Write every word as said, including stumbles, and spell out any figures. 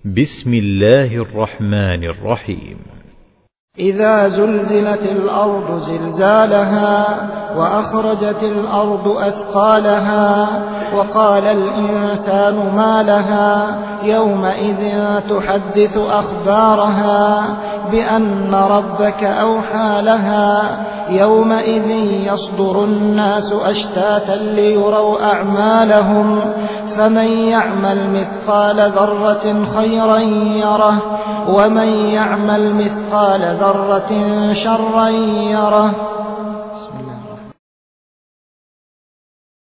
بسم الله الرحمن الرحيم. إذا زلزلت الأرض زلزالها وأخرجت الأرض أثقالها وقال الإنسان ما لها يومئذ تحدث أخبارها بأن ربك أوحى لها يومئذ يصدر الناس أشتاتا ليروا أعمالهم فمن يعمل مثقال ذرة خيرا يره ومن يعمل مثقال ذرة شرا يره.